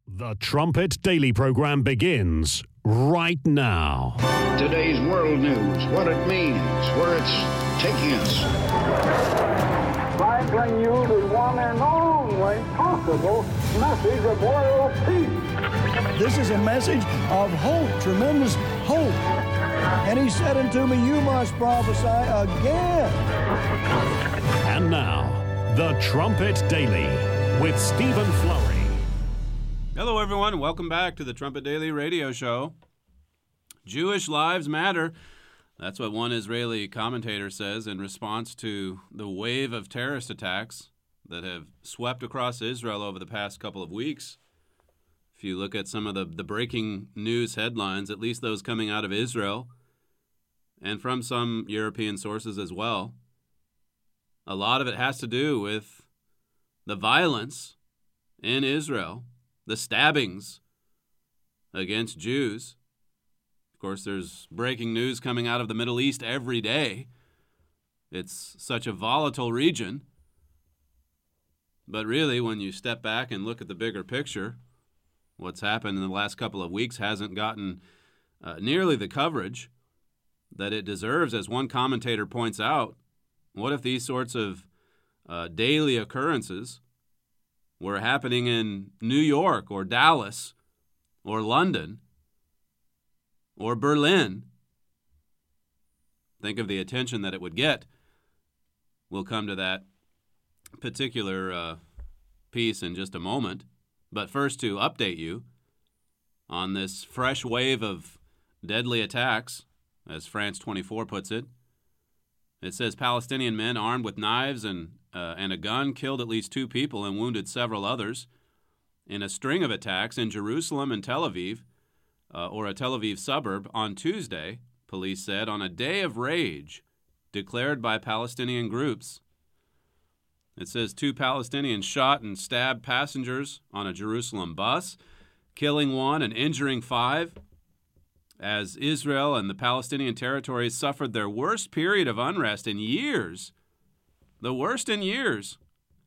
The Trumpet Daily program begins right now. Today's world news, what it means, where it's taking us. I bring you the one and only possible message of world peace. This is a message of hope, tremendous hope. And he said unto me, you must prophesy again. And now, The Trumpet Daily with Stephen Flurry. Hello, everyone. Welcome back to the Trumpet Daily radio show. Jewish lives matter. That's what one Israeli commentator says in response to the wave of terrorist attacks that have swept across Israel over the past couple of weeks. If you look at some of the breaking news headlines, at least those coming out of Israel and from some European sources as well, a lot of it has to do with the violence in Israel, the stabbings against Jews. Of course, there's breaking news coming out of the Middle East every day. It's such a volatile region. But really, when you step back and look at the bigger picture, what's happened in the last couple of weeks hasn't gotten nearly the coverage that it deserves. As one commentator points out, what if these sorts of daily occurrences were happening in New York or Dallas or London or Berlin? Think of the attention that it would get. We'll come to that particular piece in just a moment. But first, to update you on this fresh wave of deadly attacks, as France 24 puts it. It says Palestinian men armed with knives and a gun killed at least 2 people and wounded several others in a string of attacks in Jerusalem and Tel Aviv, or a Tel Aviv suburb, on Tuesday, police said, on a day of rage declared by Palestinian groups. It says 2 Palestinians shot and stabbed passengers on a Jerusalem bus, killing 1 and injuring 5, as Israel and the Palestinian territories suffered their worst period of unrest in years. The worst in years.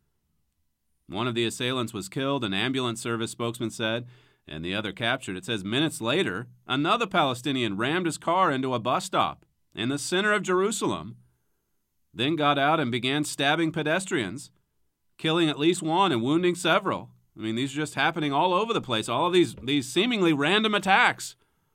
One of the assailants was killed, an ambulance service spokesman said, and the other captured. It says minutes later, another Palestinian rammed his car into a bus stop in the center of Jerusalem, then got out and began stabbing pedestrians, killing at least 1 and wounding several. I mean, these are just happening all over the place, all of these seemingly random attacks.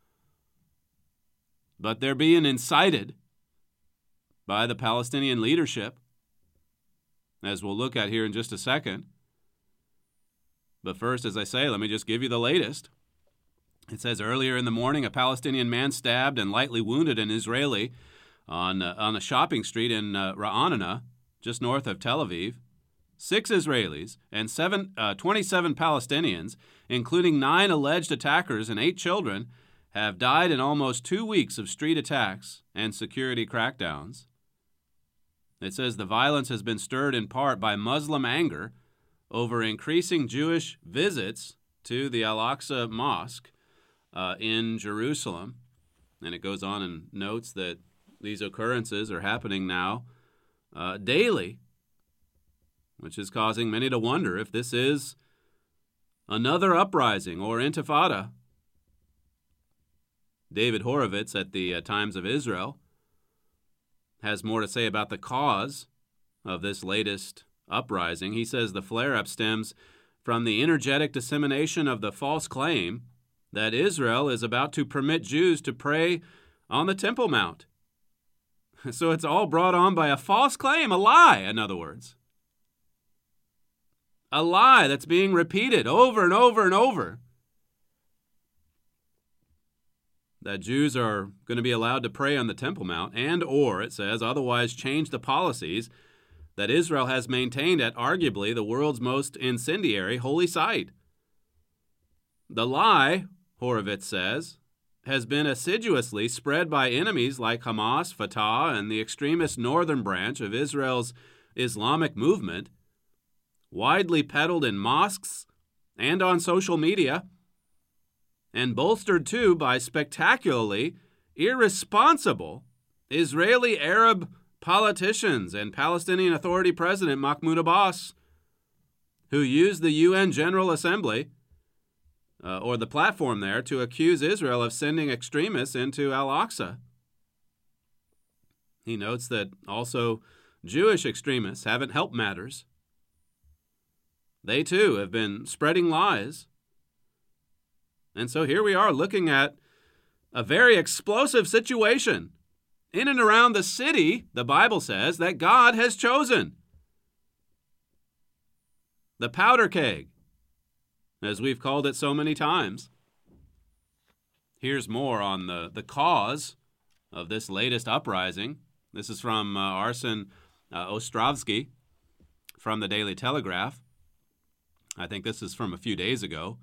But they're being incited by the Palestinian leadership, as we'll look at here in just a second. But first, as I say, let me just give you the latest. It says earlier in the morning, a Palestinian man stabbed and lightly wounded an Israeli on a shopping street in Ra'anana, just north of Tel Aviv. 6 Israelis and 27 Palestinians, including 9 alleged attackers and 8 children, have died in almost 2 weeks of street attacks and security crackdowns. It says the violence has been stirred in part by Muslim anger over increasing Jewish visits to the Al-Aqsa Mosque in Jerusalem. And it goes on and notes that these occurrences are happening now daily, which is causing many to wonder if this is another uprising or intifada. David Horovitz at the Times of Israel has more to say about the cause of this latest uprising. He says the flare-up stems from the energetic dissemination of the false claim that Israel is about to permit Jews to pray on the Temple Mount. So it's all brought on by a false claim, a lie, in other words. A lie that's being repeated over and over and over. That Jews are going to be allowed to pray on the Temple Mount and, or, it says, otherwise change the policies that Israel has maintained at arguably the world's most incendiary holy site. The lie, Horovitz says, has been assiduously spread by enemies like Hamas, Fatah, and the extremist northern branch of Israel's Islamic movement, widely peddled in mosques and on social media, and bolstered too by spectacularly irresponsible Israeli Arab politicians and Palestinian Authority President Mahmoud Abbas, who used the UN General Assembly or the platform there to accuse Israel of sending extremists into Al-Aqsa. He notes that also Jewish extremists haven't helped matters. They too have been spreading lies. And so here we are looking at a very explosive situation in and around the city, the Bible says, that God has chosen. The powder keg, as we've called it so many times. Here's more on the cause of this latest uprising. This is from Arsen Ostrovsky from the Daily Telegraph. I think this is from a few days ago.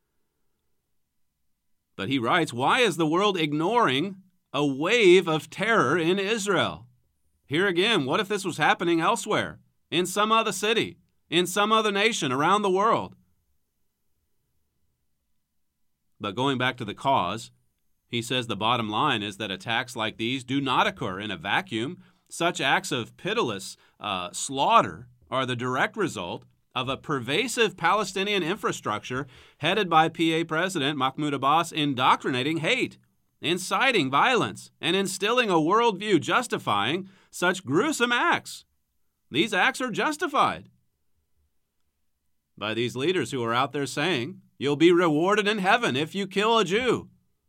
But he writes, why is the world ignoring a wave of terror in Israel? Here again, what if this was happening elsewhere, in some other city, in some other nation around the world? But going back to the cause, he says the bottom line is that attacks like these do not occur in a vacuum. Such acts of pitiless slaughter are the direct result of a pervasive Palestinian infrastructure headed by PA President Mahmoud Abbas indoctrinating hate, inciting violence, and instilling a worldview justifying such gruesome acts. These acts are justified by these leaders who are out there saying, you'll be rewarded in heaven if you kill a Jew.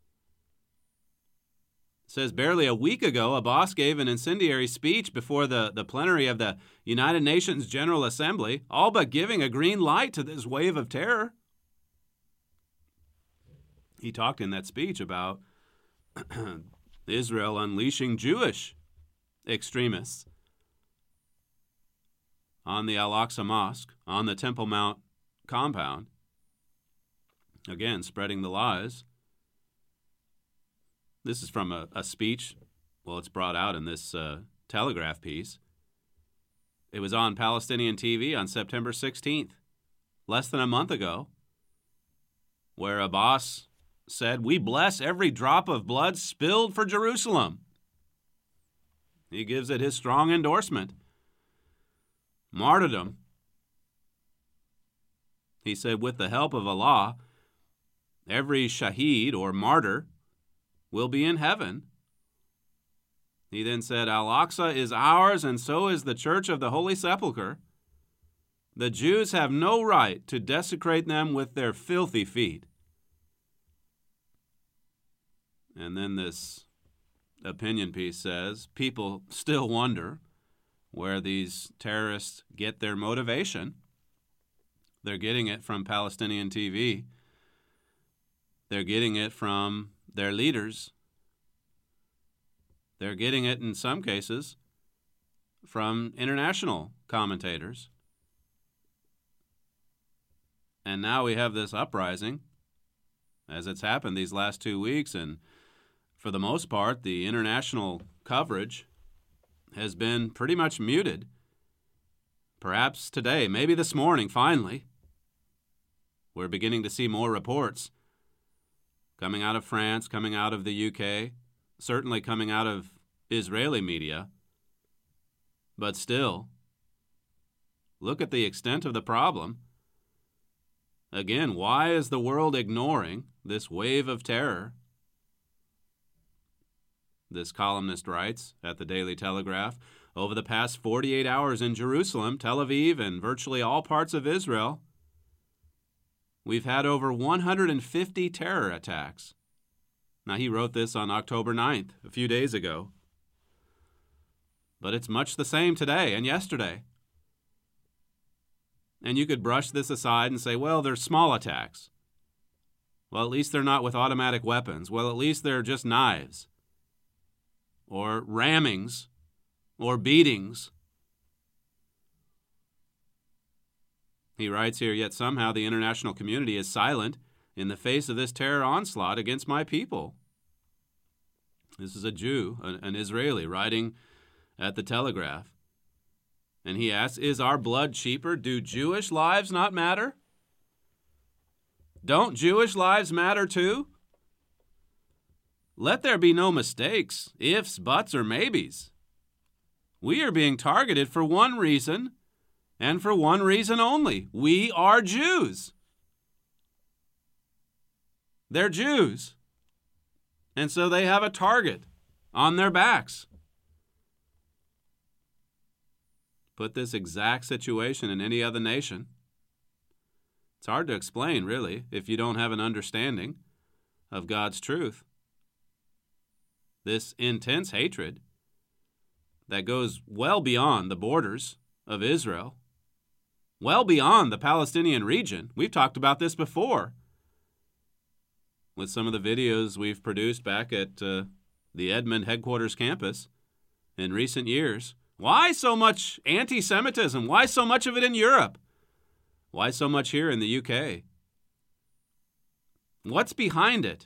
It says barely a week ago, Abbas gave an incendiary speech before the plenary of the United Nations General Assembly, all but giving a green light to this wave of terror. He talked in that speech about Israel unleashing Jewish extremists on the Al-Aqsa Mosque, on the Temple Mount compound. Again, spreading the lies. This is from a speech. Well, it's brought out in this Telegraph piece. It was on Palestinian TV on September 16th, less than a month ago, where Abbas said, we bless every drop of blood spilled for Jerusalem. He gives it his strong endorsement. Martyrdom. He said, with the help of Allah, every shaheed or martyr will be in heaven. He then said, Al-Aqsa is ours, and so is the Church of the Holy Sepulchre. The Jews have no right to desecrate them with their filthy feet. And then this opinion piece says, people still wonder where these terrorists get their motivation. They're getting it from Palestinian TV. They're getting it from their leaders. They're getting it, in some cases, from international commentators. And now we have this uprising, as it's happened these last 2 weeks, and for the most part, the international coverage has been pretty much muted. Perhaps today, maybe this morning, finally, we're beginning to see more reports coming out of France, coming out of the UK, certainly coming out of Israeli media. But still, look at the extent of the problem. Again, why is the world ignoring this wave of terror? This columnist writes at the Daily Telegraph, over the past 48 hours in Jerusalem, Tel Aviv, and virtually all parts of Israel, we've had over 150 terror attacks. Now, he wrote this on October 9th, a few days ago. But it's much the same today and yesterday. And you could brush this aside and say, well, they're small attacks. Well, at least they're not with automatic weapons. Well, at least they're just knives, or rammings, or beatings. He writes here, yet somehow the international community is silent in the face of this terror onslaught against my people. This is a Jew, an Israeli, writing at the Telegraph. And he asks, is our blood cheaper? Do Jewish lives not matter? Don't Jewish lives matter too? Let there be no mistakes, ifs, buts, or maybes. We are being targeted for one reason, and for one reason only. We are Jews. They're Jews. And so they have a target on their backs. Put this exact situation in any other nation. It's hard to explain, really, if you don't have an understanding of God's truth. This intense hatred that goes well beyond the borders of Israel, well beyond the Palestinian region. We've talked about this before with some of the videos we've produced back at the Edmond headquarters campus in recent years. Why so much anti-Semitism? Why so much of it in Europe? Why so much here in the UK? What's behind it?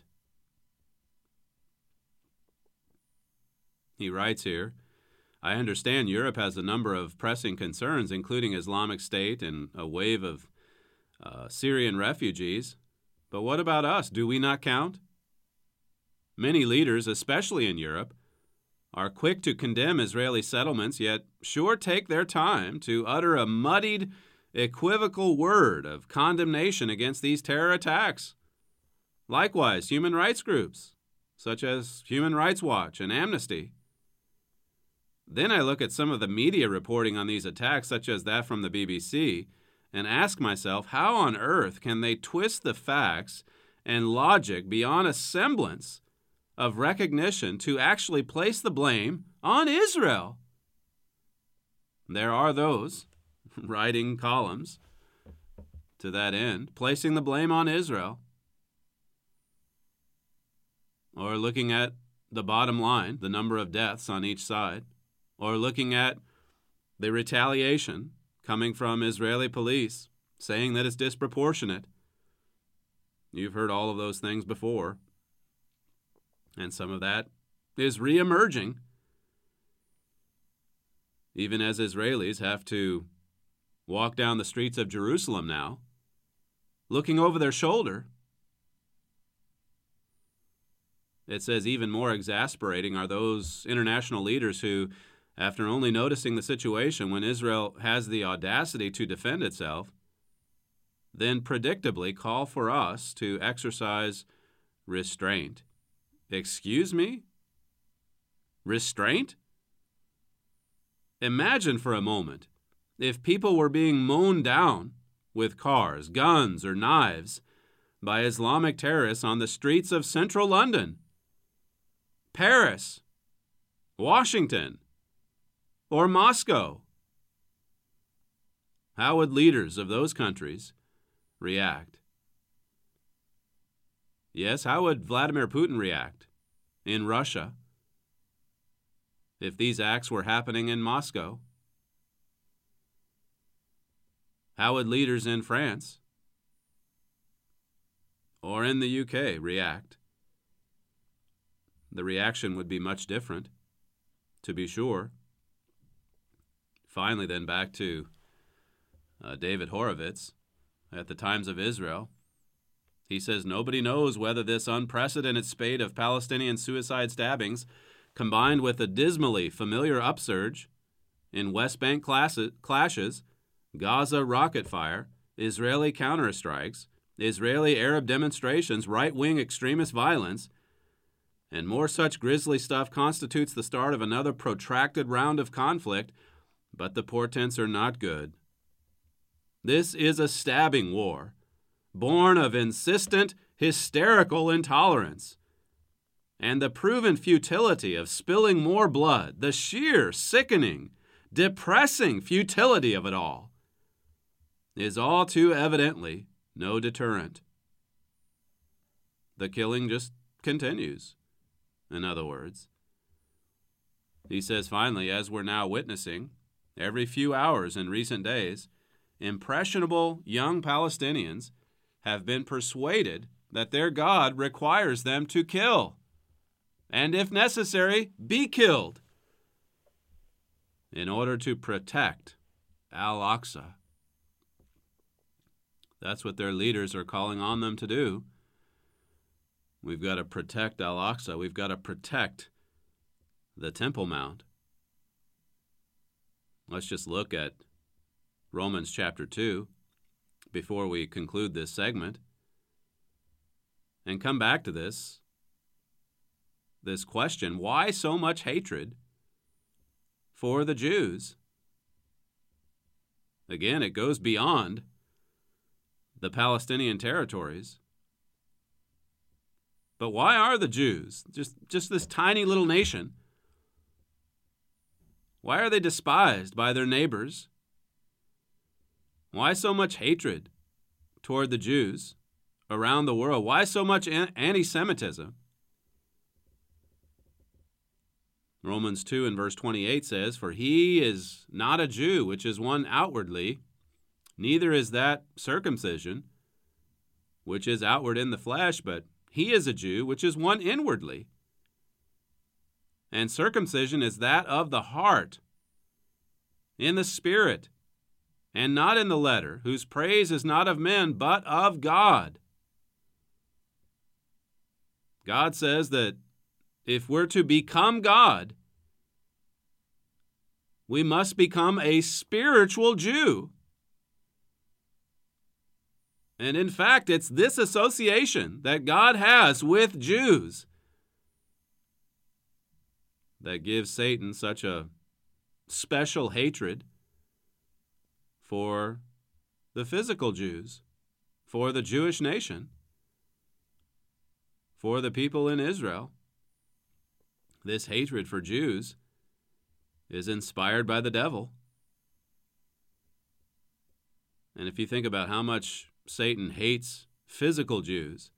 He writes here, I understand Europe has a number of pressing concerns, including Islamic State and a wave of Syrian refugees. But what about us? Do we not count? Many leaders, especially in Europe, are quick to condemn Israeli settlements, yet sure take their time to utter a muddied, equivocal word of condemnation against these terror attacks. Likewise, human rights groups, such as Human Rights Watch and Amnesty. Then I look at some of the media reporting on these attacks, such as that from the BBC, and ask myself, how on earth can they twist the facts and logic beyond a semblance of recognition to actually place the blame on Israel? There are those writing columns to that end, placing the blame on Israel, or looking at the bottom line, the number of deaths on each side, or looking at the retaliation coming from Israeli police, saying that it's disproportionate. You've heard all of those things before. And some of that is reemerging, even as Israelis have to walk down the streets of Jerusalem now, looking over their shoulder. It says even more exasperating are those international leaders who, after only noticing the situation when Israel has the audacity to defend itself, then predictably call for us to exercise restraint. Excuse me? Restraint? Imagine for a moment if people were being mown down with cars, guns, or knives by Islamic terrorists on the streets of central London, Paris, Washington, or Moscow. How would leaders of those countries react? Yes, how would Vladimir Putin react in Russia if these acts were happening in Moscow? How would leaders in France or in the UK react? The reaction would be much different, to be sure. Finally, then, back to David Horowitz at the Times of Israel. He says, nobody knows whether this unprecedented spate of Palestinian suicide stabbings, combined with a dismally familiar upsurge in West Bank clashes, Gaza rocket fire, Israeli counterstrikes, Israeli Arab demonstrations, right-wing extremist violence, and more such grisly stuff constitutes the start of another protracted round of conflict, but the portents are not good. This is a stabbing war, born of insistent, hysterical intolerance, and the proven futility of spilling more blood, the sheer, sickening, depressing futility of it all, is all too evidently no deterrent. The killing just continues, in other words. He says, finally, as we're now witnessing, every few hours in recent days, impressionable young Palestinians have been persuaded that their God requires them to kill, and if necessary, be killed, in order to protect Al-Aqsa. That's what their leaders are calling on them to do. We've got to protect Al-Aqsa. We've got to protect the Temple Mount. Let's just look at Romans chapter 2 before we conclude this segment. and come back to this question, why so much hatred for the Jews? Again, it goes beyond the Palestinian territories. But why are the Jews, just this tiny little nation, why are they despised by their neighbors? Why so much hatred toward the Jews around the world? Why so much anti-Semitism? Romans 2 and verse 28 says, "For he is not a Jew, which is one outwardly, neither is that circumcision, which is outward in the flesh, but he is a Jew, which is one inwardly. And circumcision is that of the heart, in the spirit, and not in the letter, whose praise is not of men, but of God." God says that if we're to become God, we must become a spiritual Jew. And in fact, it's this association that God has with Jews that gives Satan such a special hatred for the physical Jews, for the Jewish nation, for the people in Israel. This hatred for Jews is inspired by the devil. And if you think about how much Satan hates physical Jews,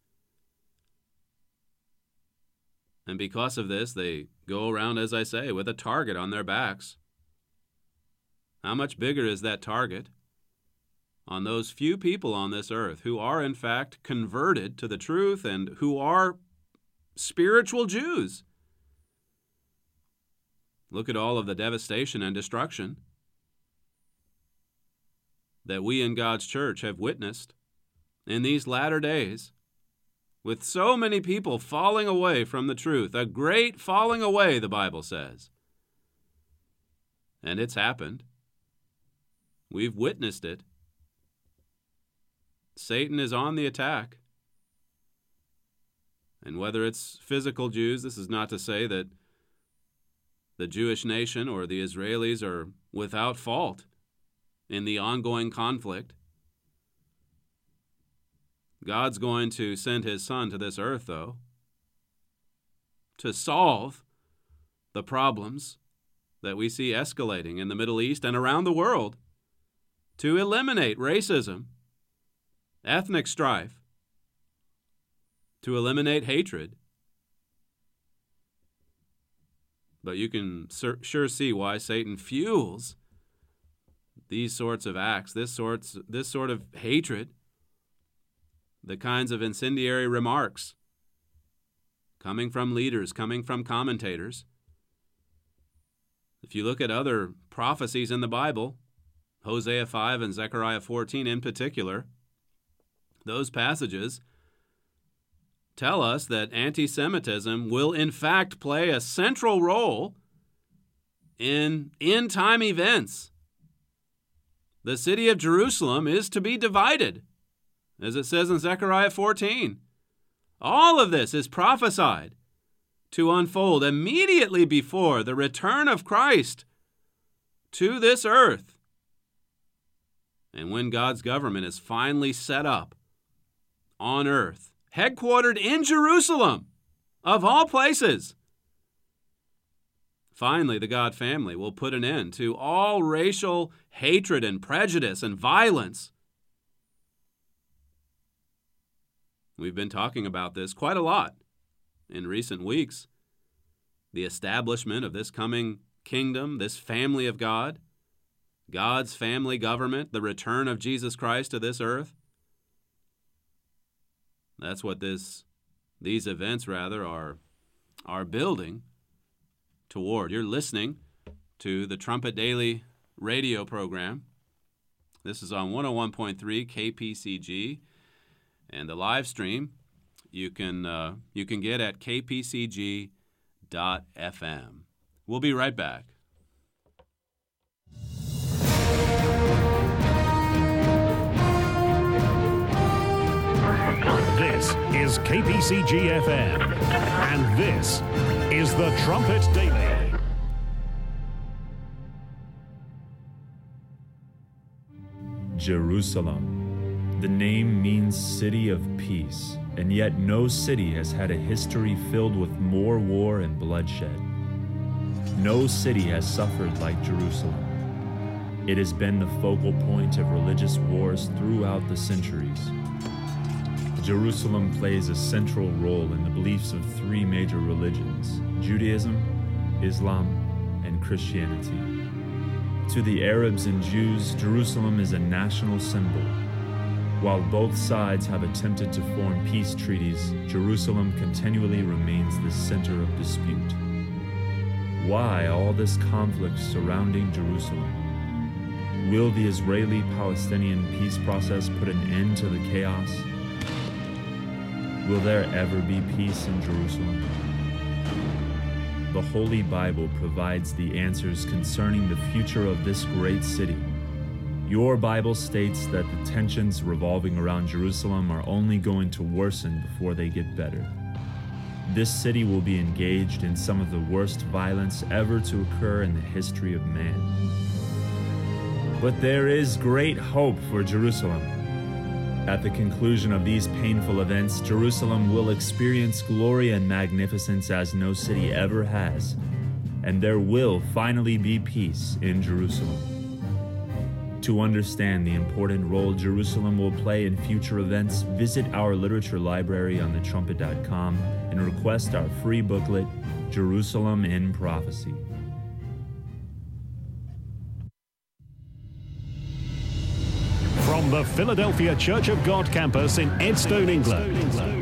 and because of this, they go around, as I say, with a target on their backs. How much bigger is that target on those few people on this earth who are, in fact, converted to the truth and who are spiritual Jews? Look at all of the devastation and destruction that we in God's church have witnessed in these latter days, with so many people falling away from the truth, a great falling away, the Bible says. And it's happened. We've witnessed it. Satan is on the attack. And whether it's physical Jews, this is not to say that the Jewish nation or the Israelis are without fault in the ongoing conflict. God's going to send his Son to this earth, though, to solve the problems that we see escalating in the Middle East and around the world, to eliminate racism, ethnic strife, to eliminate hatred. But you can sure see why Satan fuels these sorts of acts, this sort of hatred, the kinds of incendiary remarks coming from leaders, coming from commentators. If you look at other prophecies in the Bible, Hosea 5 and Zechariah 14 in particular, those passages tell us that anti-Semitism will in fact play a central role in end-time events. The city of Jerusalem is to be divided, as it says in Zechariah 14. All of this is prophesied to unfold immediately before the return of Christ to this earth. And when God's government is finally set up on earth, headquartered in Jerusalem, of all places, finally the God family will put an end to all racial hatred and prejudice and violence. We've been talking about this quite a lot in recent weeks. The establishment of this coming kingdom, this family of God, God's family government, the return of Jesus Christ to this earth. That's what these events are building toward. You're listening to the Trumpet Daily radio program. This is on 101.3 KPCG, and the live stream you can get at kpcg.fm. We'll be right back. This is KPCG FM, and this is the Trumpet Daily. Jerusalem. The name means city of peace, and yet no city has had a history filled with more war and bloodshed. No city has suffered like Jerusalem. It has been the focal point of religious wars throughout the centuries. Jerusalem plays a central role in the beliefs of three major religions: Judaism, Islam, and Christianity. To the Arabs and Jews, Jerusalem is a national symbol. While both sides have attempted to form peace treaties, Jerusalem continually remains the center of dispute. Why all this conflict surrounding Jerusalem? Will the Israeli-Palestinian peace process put an end to the chaos? Will there ever be peace in Jerusalem? The Holy Bible provides the answers concerning the future of this great city. Your Bible states that the tensions revolving around Jerusalem are only going to worsen before they get better. This city will be engaged in some of the worst violence ever to occur in the history of man. But there is great hope for Jerusalem. At the conclusion of these painful events, Jerusalem will experience glory and magnificence as no city ever has, and there will finally be peace in Jerusalem. To understand the important role Jerusalem will play in future events, visit our literature library on thetrumpet.com and request our free booklet, Jerusalem in Prophecy. From the Philadelphia Church of God campus in Edstone, England,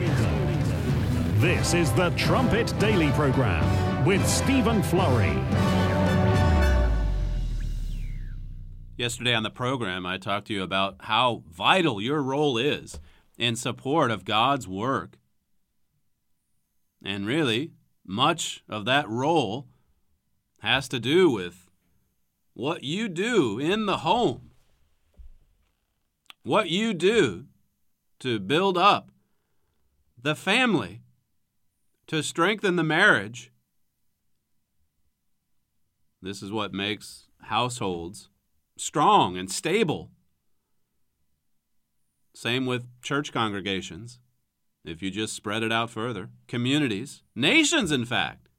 this is the Trumpet Daily Program with Stephen Flurry. Yesterday on the program, I talked to you about how vital your role is in support of God's work. And really, much of that role has to do with what you do in the home. What you do to build up the family, to strengthen the marriage. This is what makes households strong and stable. Same with church congregations, if you just spread it out further. Communities, nations, in fact.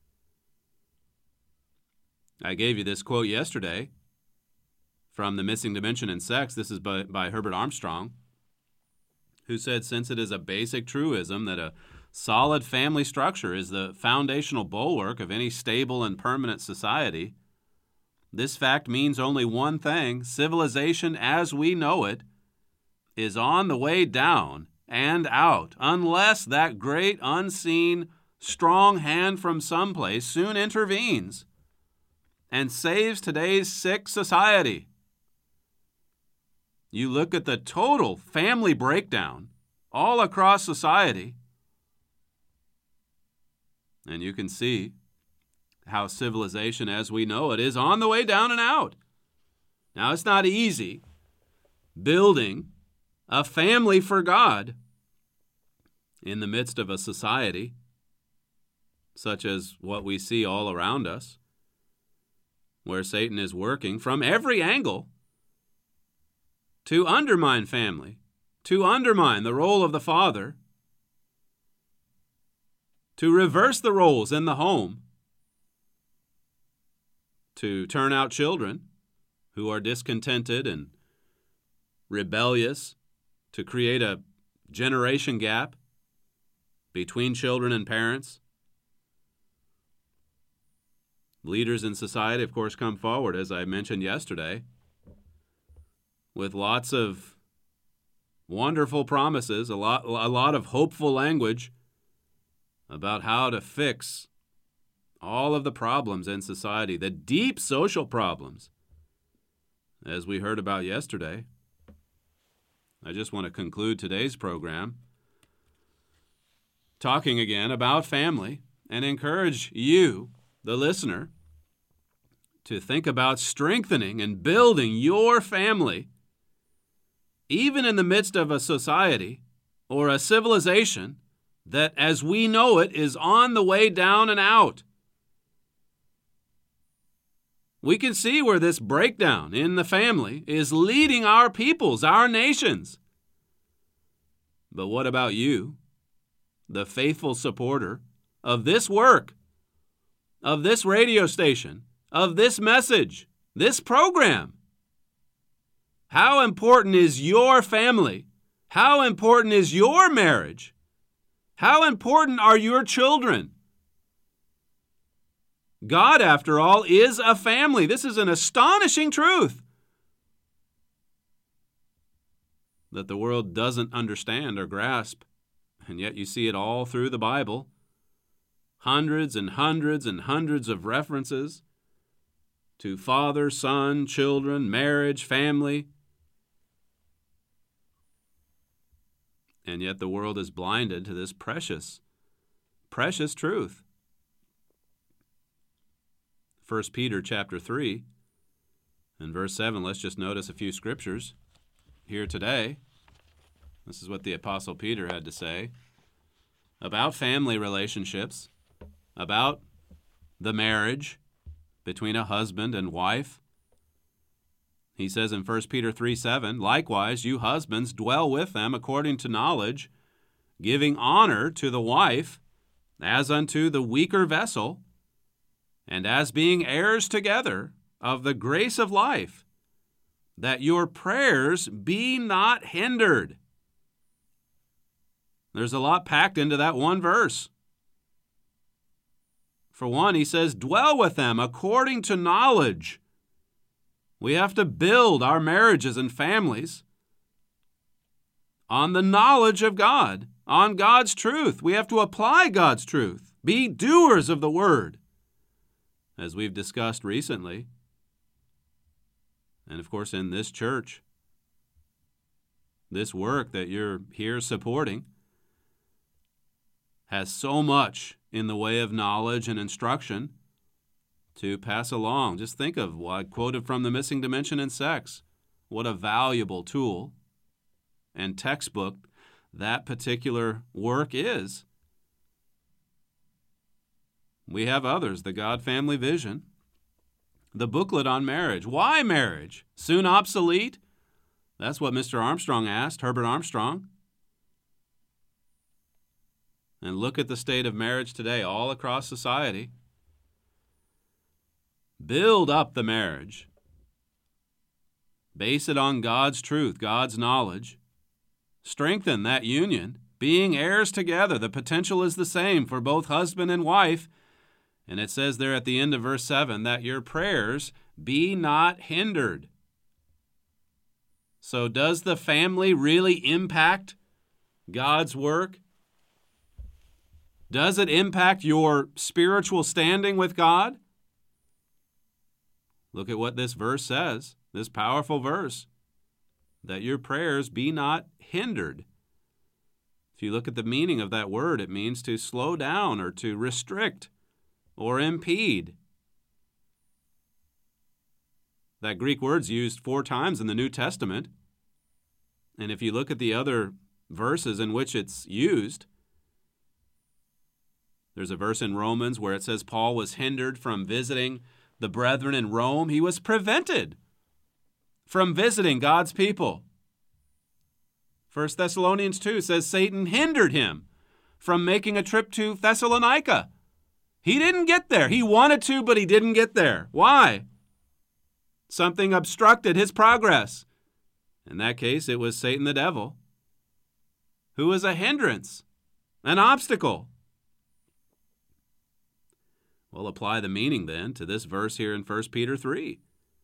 I gave you this quote yesterday from The Missing Dimension in Sex. This is by Herbert Armstrong, who said, since it is a basic truism that a solid family structure is the foundational bulwark of any stable and permanent society, this fact means only one thing: civilization as we know it is on the way down and out, unless that great, unseen, strong hand from someplace soon intervenes and saves today's sick society. You look at the total family breakdown all across society, and you can see how civilization as we know it is on the way down and out. Now, it's not easy building a family for God in the midst of a society such as what we see all around us, where Satan is working from every angle to undermine family, to undermine the role of the father, to reverse the roles in the home, to turn out children who are discontented and rebellious, to create a generation gap between children and parents. Leaders in society, of course, come forward, as I mentioned yesterday, with lots of wonderful promises, a lot of hopeful language about how to fix all of the problems in society, the deep social problems, as we heard about yesterday. I just want to conclude today's program talking again about family and encourage you, the listener, to think about strengthening and building your family, even in the midst of a society or a civilization that, as we know it, is on the way down and out. We can see where this breakdown in the family is leading our peoples, our nations. But what about you, the faithful supporter of this work, of this radio station, of this message, this program? How important is your family? How important is your marriage? How important are your children? God, after all, is a family. This is an astonishing truth that the world doesn't understand or grasp, and yet you see it all through the Bible. Hundreds and hundreds and hundreds of references to father, son, children, marriage, family. And yet the world is blinded to this precious, precious truth. 1 Peter chapter 3 and verse 7, let's just notice a few scriptures here today. This is what the Apostle Peter had to say about family relationships, about the marriage between a husband and wife. He says in 1 Peter 3:7, "Likewise, you husbands dwell with them according to knowledge, giving honor to the wife as unto the weaker vessel, and as being heirs together of the grace of life, that your prayers be not hindered." There's a lot packed into that one verse. For one, he says, dwell with them according to knowledge. We have to build our marriages and families on the knowledge of God, on God's truth. We have to apply God's truth, be doers of the word, as we've discussed recently. And of course, in this church, this work that you're here supporting has so much in the way of knowledge and instruction to pass along. Just think of what I quoted from The Missing Dimension in Sex. What a valuable tool and textbook that particular work is. We have others, the God Family Vision, the booklet on marriage. Why marriage? Soon obsolete? That's what Mr. Armstrong asked, Herbert Armstrong. And look at the state of marriage today all across society. Build up the marriage. Base it on God's truth, God's knowledge. Strengthen that union, being heirs together. The potential is the same for both husband and wife. And it says there at the end of verse 7 that your prayers be not hindered. So does the family really impact God's work? Does it impact your spiritual standing with God? Look at what this verse says, this powerful verse, that your prayers be not hindered. If you look at the meaning of that word, it means to slow down or to restrict or impede. That Greek word's used 4 times in the New Testament. And if you look at the other verses in which it's used, there's a verse in Romans where it says Paul was hindered from visiting the brethren in Rome. He was prevented from visiting God's people. 1 Thessalonians 2 says Satan hindered him from making a trip to Thessalonica. He didn't get there. He wanted to, but he didn't get there. Why? Something obstructed his progress. In that case, it was Satan the devil, who was a hindrance, an obstacle. Well, apply the meaning then to this verse here in 1 Peter 3,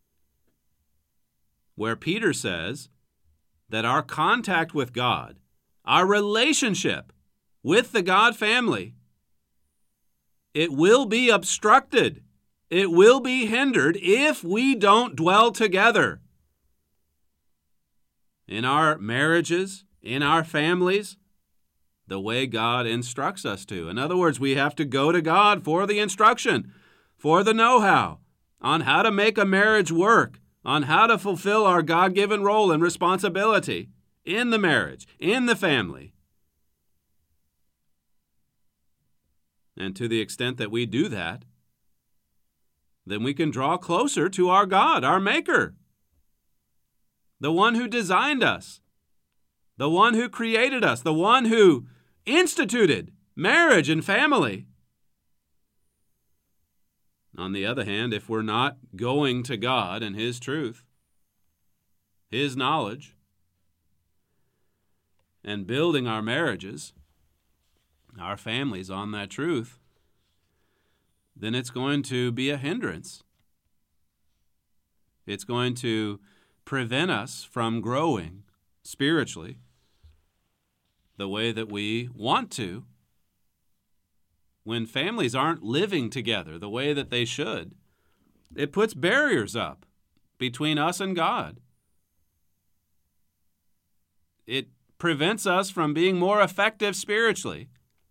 where Peter says that our contact with God, our relationship with the God family, it will be obstructed. It will be hindered if we don't dwell together in our marriages, in our families, the way God instructs us to. In other words, we have to go to God for the instruction, for the know-how on how to make a marriage work, on how to fulfill our God-given role and responsibility in the marriage, in the family, And to the extent that we do that, then we can draw closer to our God, our Maker, the one who designed us, the one who created us, the one who instituted marriage and family. On the other hand, if we're not going to God and His truth, His knowledge, and building our marriages, our families on that truth, then it's going to be a hindrance. It's going to prevent us from growing spiritually the way that we want to. When families aren't living together the way that they should, it puts barriers up between us and God. It prevents us from being more effective spiritually.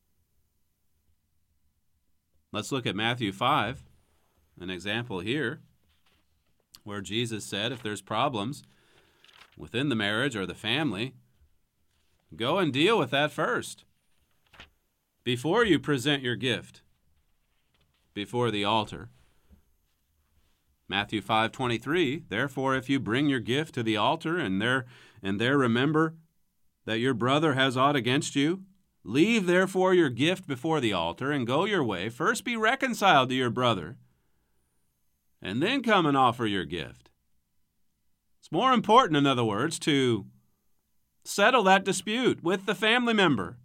Let's look at Matthew 5, an example here, where Jesus said if there's problems within the marriage or the family, go and deal with that first before you present your gift before the altar. Matthew 5:23, therefore if you bring your gift to the altar and there remember that your brother has aught against you, leave therefore your gift before the altar and go your way. First be reconciled to your brother, and then come and offer your gift. It's more important, in other words, to settle that dispute with the family member.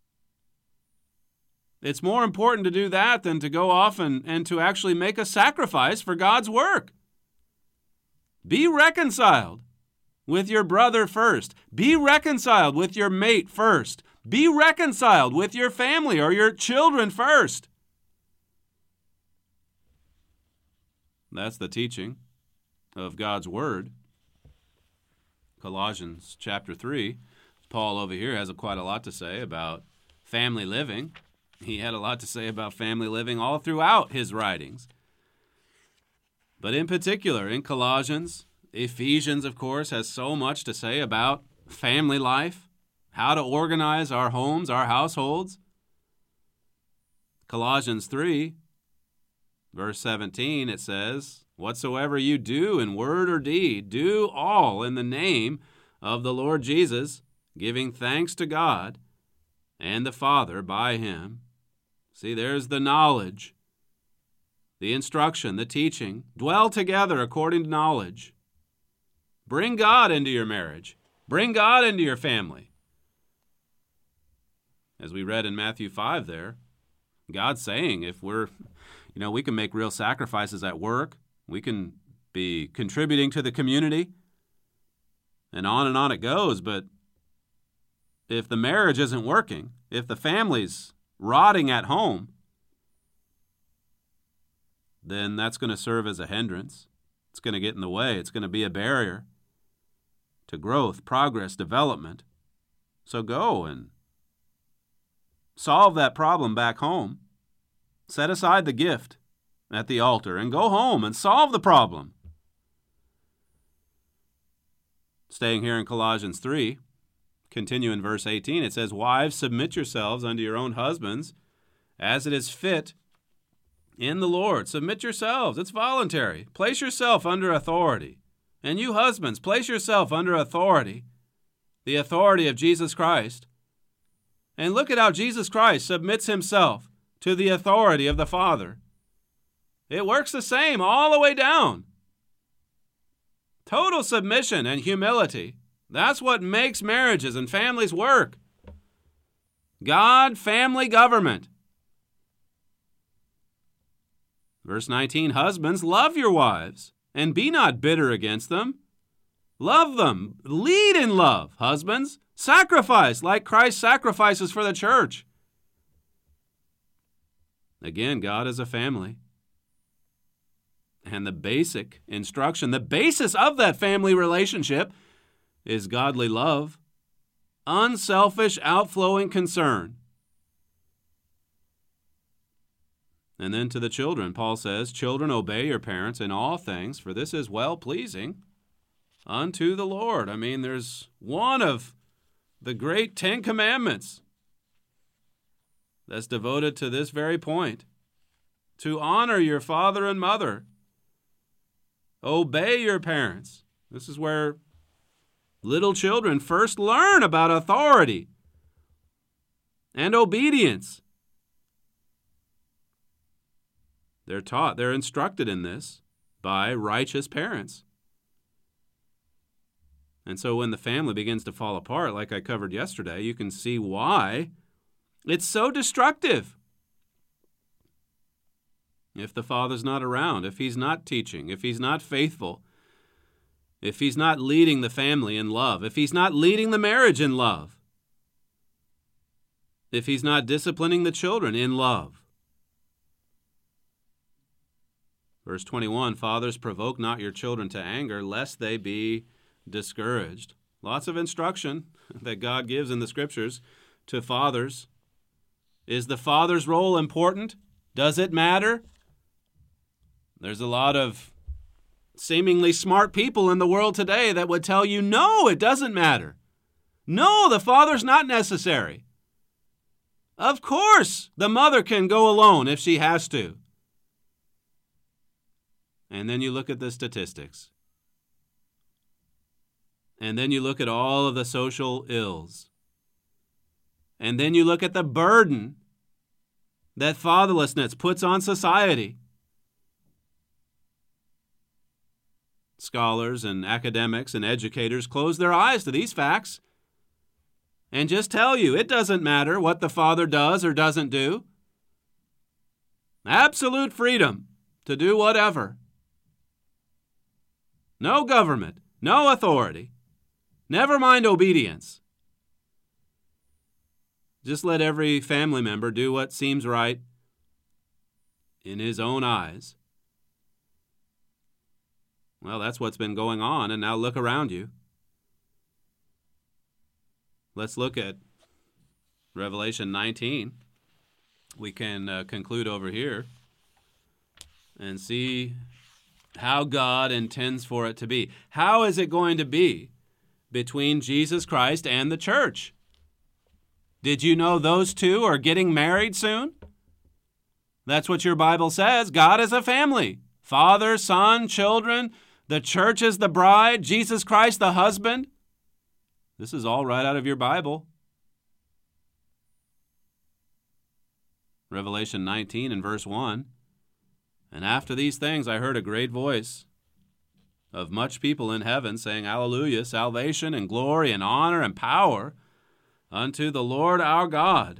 It's more important to do that than to go off and to actually make a sacrifice for God's work. Be reconciled with your brother first. Be reconciled with your mate first. Be reconciled with your family or your children first. That's the teaching of God's Word. Colossians chapter 3. Paul over here has quite a lot to say about family living. He had a lot to say about family living all throughout his writings. But in particular, in Colossians, Ephesians, of course, has so much to say about family life, how to organize our homes, our households. Colossians 3, verse 17, it says, whatsoever you do in word or deed, do all in the name of the Lord Jesus, giving thanks to God and the Father by Him. See, there's the knowledge, the instruction, the teaching. Dwell together according to knowledge. Bring God into your marriage. Bring God into your family. As we read in Matthew 5 there, God's saying if we can make real sacrifices at work, we can be contributing to the community, and on it goes. But if the marriage isn't working, if the family's rotting at home, then that's going to serve as a hindrance. It's going to get in the way. It's going to be a barrier to growth, progress, development. So go and solve that problem back home. Set aside the gift at the altar and go home and solve the problem. Staying here in Colossians 3, continue in verse 18, it says, wives, submit yourselves unto your own husbands, as it is fit in the Lord. Submit yourselves. It's voluntary. Place yourself under authority. And you husbands, place yourself under authority, the authority of Jesus Christ. And look at how Jesus Christ submits himself to the authority of the Father. It works the same all the way down. Total submission and humility. That's what makes marriages and families work. God, family, government. Verse 19, husbands, love your wives, and be not bitter against them. Love them. Lead in love, husbands. Sacrifice like Christ sacrifices for the church. Again, God is a family. And the basic instruction, the basis of that family relationship is godly love, unselfish, outflowing concern. And then to the children, Paul says, children, obey your parents in all things, for this is well-pleasing unto the Lord. I mean, there's one of the great 10 commandments. that's devoted to this very point. To honor your father and mother. Obey your parents. This is where little children first learn about authority and obedience. They're taught, they're instructed in this by righteous parents. And so when the family begins to fall apart, like I covered yesterday, you can see why it's so destructive. If the father's not around, if he's not teaching, if he's not faithful, if he's not leading the family in love, if he's not leading the marriage in love, if he's not disciplining the children in love. Verse 21, fathers, provoke not your children to anger, lest they be discouraged. Lots of instruction that God gives in the Scriptures to fathers. Is the father's role important? Does it matter? There's a lot of seemingly smart people in the world today that would tell you, no, it doesn't matter. No, the father's not necessary. Of course, the mother can go alone if she has to. And then you look at the statistics. And then you look at all of the social ills. And then you look at the burden that fatherlessness puts on society. Scholars and academics and educators close their eyes to these facts and just tell you it doesn't matter what the father does or doesn't do. Absolute freedom to do whatever. No government, no authority. Never mind obedience. Just let every family member do what seems right in his own eyes. Well, that's what's been going on, and now look around you. Let's look at Revelation 19. We can conclude over here and see how God intends for it to be. How is it going to be between Jesus Christ and the church? Did you know those two are getting married soon? That's what your Bible says. God is a family. Father, Son, children. The church is the bride. Jesus Christ the husband. This is all right out of your Bible. Revelation 19 and verse 1. And after these things I heard a great voice of much people in heaven saying, Hallelujah, salvation and glory and honor and power unto the Lord our God.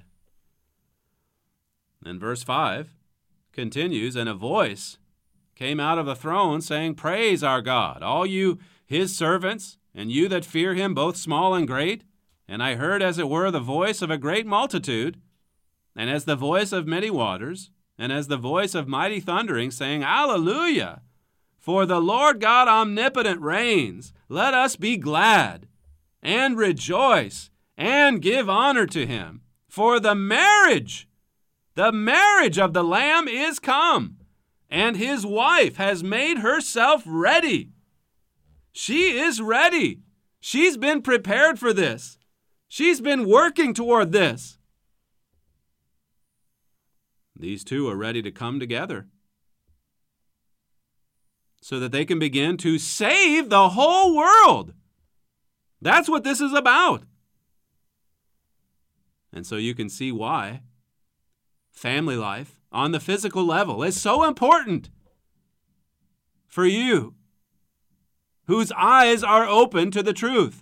And verse 5 continues, and a voice came out of the throne saying, Praise our God, all you his servants, and you that fear him, both small and great. And I heard as it were the voice of a great multitude, and as the voice of many waters, and as the voice of mighty thundering, saying, Hallelujah! For the Lord God omnipotent reigns. Let us be glad, and rejoice, and give honor to him. For the marriage of the Lamb is come, and his wife has made herself ready. She is ready. She's been prepared for this. She's been working toward this. These two are ready to come together so that they can begin to save the whole world. That's what this is about. And so you can see why family life on the physical level is so important for you whose eyes are open to the truth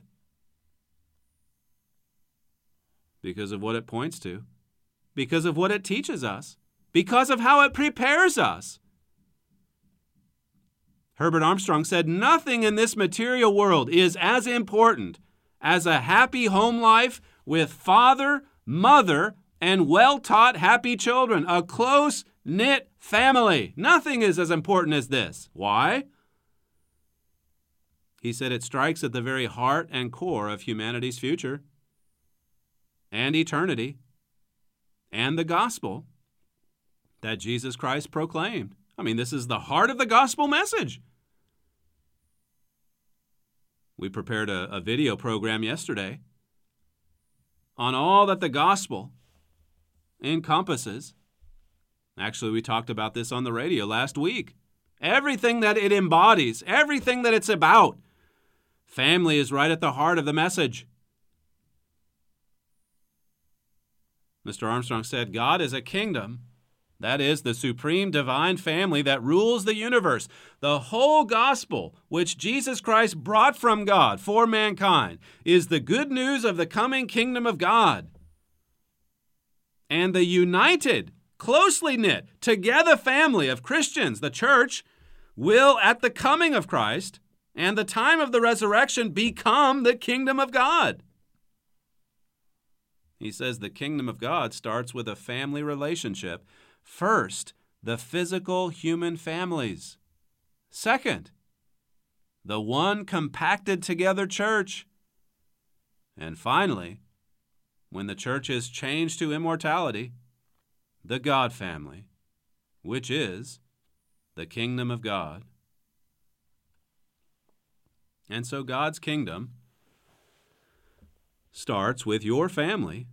because of what it points to, because of what it teaches us, because of how it prepares us. Herbert Armstrong said, nothing in this material world is as important as a happy home life with father, mother, and well-taught happy children, a close-knit family. Nothing is as important as this. Why? He said it strikes at the very heart and core of humanity's future and eternity and the gospel that Jesus Christ proclaimed. I mean, this is the heart of the gospel message. We prepared a video program yesterday on all that the gospel encompasses. Actually, we talked about this on the radio last week. Everything that it embodies, everything that it's about. Family is right at the heart of the message. Mr. Armstrong said, God is a kingdom. That is the supreme divine family that rules the universe. The whole gospel which Jesus Christ brought from God for mankind is the good news of the coming kingdom of God. And the united, closely knit, together family of Christians, the church, will at the coming of Christ and the time of the resurrection become the kingdom of God. He says the kingdom of God starts with a family relationship. First, the physical human families. Second, the one compacted together church. And finally, when the church is changed to immortality, the God family, which is the kingdom of God. And so God's kingdom starts with your family.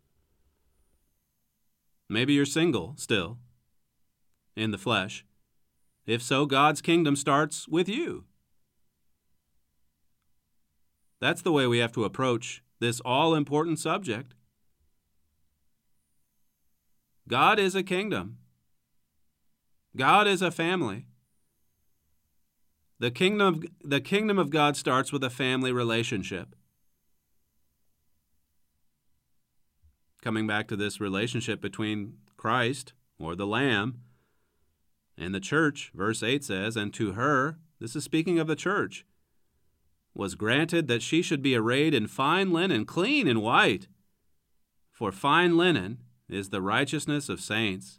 Maybe you're single still, in the flesh. If so, God's kingdom starts with you. That's the way we have to approach this all-important subject. God is a kingdom. God is a family. The kingdom of God starts with a family relationship. Coming back to this relationship between Christ, or the Lamb, and the church, verse 8 says, and to her, this is speaking of the church, was granted that she should be arrayed in fine linen, clean and white. For fine linen is the righteousness of saints.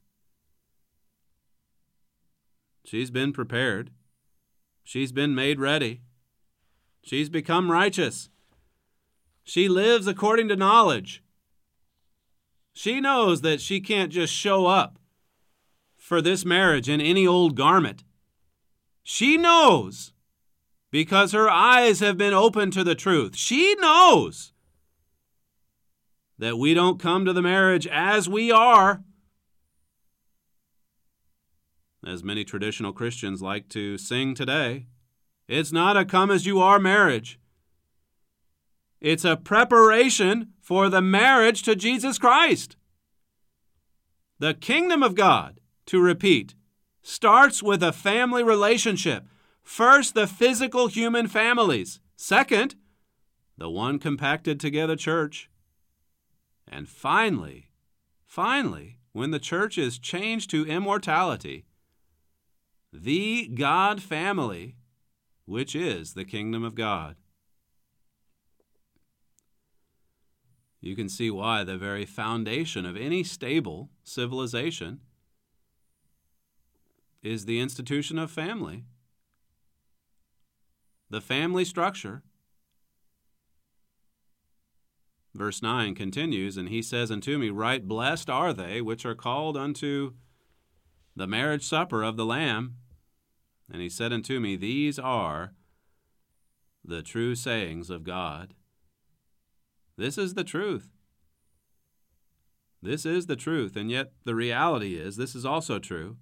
She's been prepared. She's been made ready. She's become righteous. She lives according to knowledge. She knows that she can't just show up for this marriage in any old garment. She knows because her eyes have been opened to the truth. She knows that we don't come to the marriage as we are, as many traditional Christians like to sing today. It's not a come as you are marriage. It's a preparation for the marriage to Jesus Christ. The kingdom of God, to repeat, starts with a family relationship. First, the physical human families. Second, the one compacted together church. And finally, when the church is changed to immortality, the God family, which is the kingdom of God. You can see why the very foundation of any stable civilization is the institution of family. The family structure. Verse 9 continues, and he says unto me, right blessed are they which are called unto the marriage supper of the Lamb. And he said unto me, these are the true sayings of God. This is the truth. This is the truth, and yet the reality is, this is also true,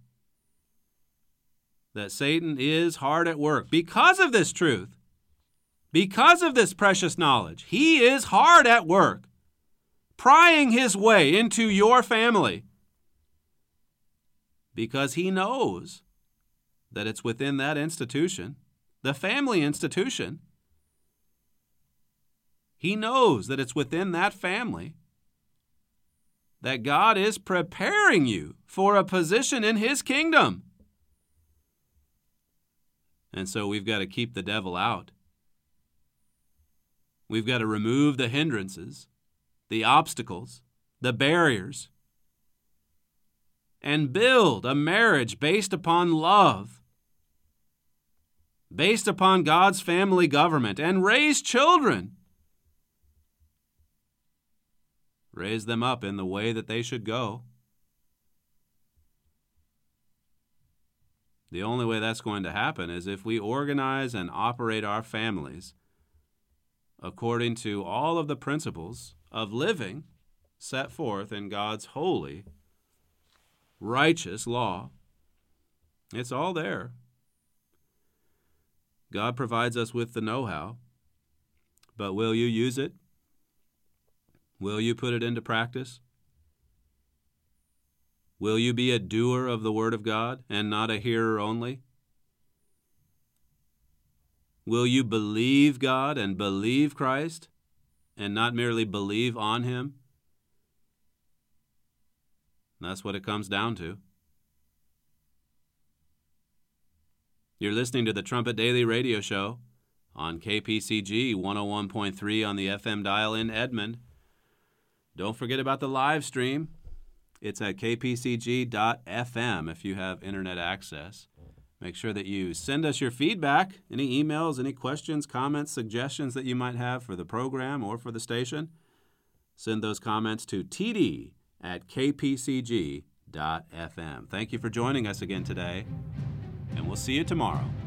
that Satan is hard at work. Because of this truth, because of this precious knowledge, he is hard at work, prying his way into your family, because he knows that it's within that institution, the family institution. He knows that it's within that family that God is preparing you for a position in his kingdom. And so we've got to keep the devil out. We've got to remove the hindrances, the obstacles, the barriers, and build a marriage based upon love, based upon God's family government, and raise children. Raise them up in the way that they should go. The only way that's going to happen is if we organize and operate our families according to all of the principles of living set forth in God's holy, righteous law. It's all there. God provides us with the know-how, but will you use it? Will you put it into practice? Will you be a doer of the Word of God and not a hearer only? Will you believe God and believe Christ and not merely believe on Him? That's what it comes down to. You're listening to the Trumpet Daily Radio Show on KPCG 101.3 on the FM dial in Edmond. Don't forget about the live stream. It's at kpcg.fm if you have internet access. Make sure that you send us your feedback, any emails, any questions, comments, suggestions that you might have for the program or for the station. Send those comments to td@kpcg.fm. Thank you for joining us again today, and we'll see you tomorrow.